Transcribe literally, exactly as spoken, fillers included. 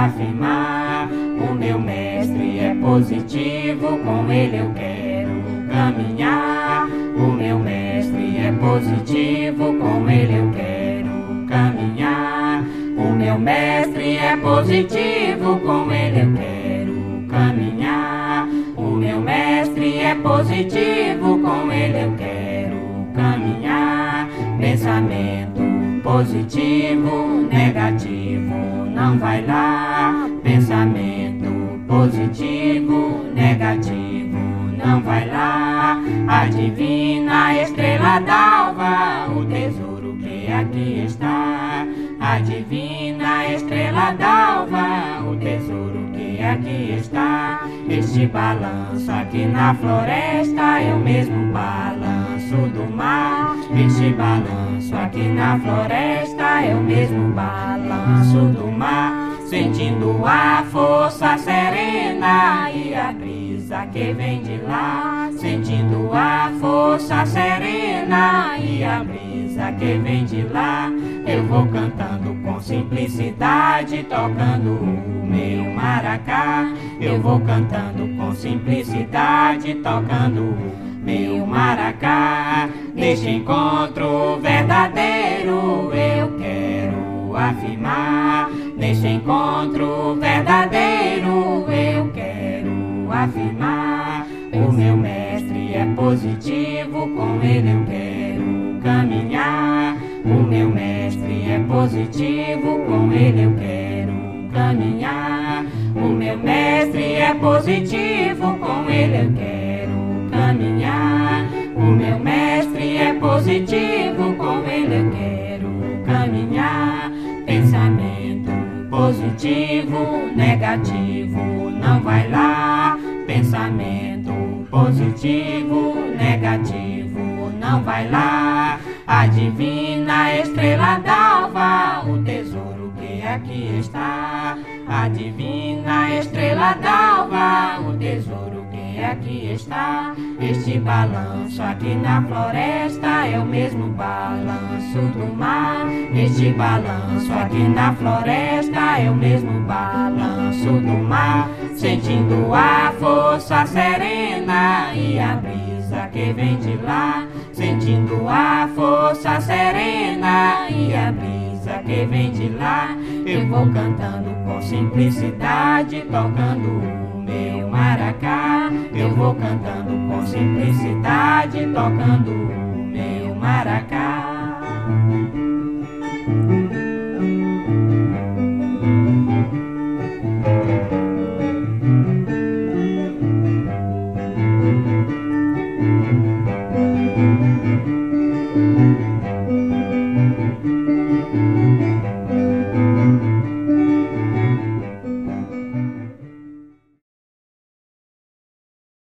afirmar. O meu mestre é positivo, com ele eu quero caminhar. O meu mestre é positivo, com ele eu quero caminhar. O meu mestre é positivo, com ele eu quero caminhar. O meu mestre é positivo, com ele eu quero caminhar. Pensamento positivo, negativo não vai lá. Pensamento positivo, negativo não vai lá. Adivina, estrela d'alva, o tesouro que aqui está. Adivina, estrela d'alva, o tesouro que aqui está. Este balanço aqui na floresta é o mesmo balanço do mar. Este balanço aqui na floresta é o mesmo balanço do mar. Sentindo a força serena e a brisa que vem de lá. Sentindo a força serena e a brisa que vem de lá. Eu vou cantando com simplicidade, tocando o meu maracá. Eu vou cantando com simplicidade, tocando o meu maracá. Neste encontro verdadeiro eu quero afirmar. Neste encontro verdadeiro eu quero afirmar. O meu mestre é positivo, com ele eu quero caminhar. O meu mestre é positivo, com ele eu quero caminhar. O meu mestre é positivo, com ele eu quero caminhar. O meu mestre é positivo, com ele eu quero caminhar. Pensamento positivo, negativo não vai lá. Pensamento positivo, negativo não vai lá. Adivina, estrela d'alva, o tesouro que aqui está. Adivina, estrela d'alva, o tesouro que aqui está. Este balanço aqui na floresta é o mesmo balanço do mar. Este balanço aqui na floresta é o mesmo balanço do mar. Sentindo a força serena e a brisa que vem de lá. Sentindo a força serena e a brisa que vem de lá. Eu vou cantando com simplicidade, tocando o meu maracá. Eu vou cantando com simplicidade, tocando o meu maracá.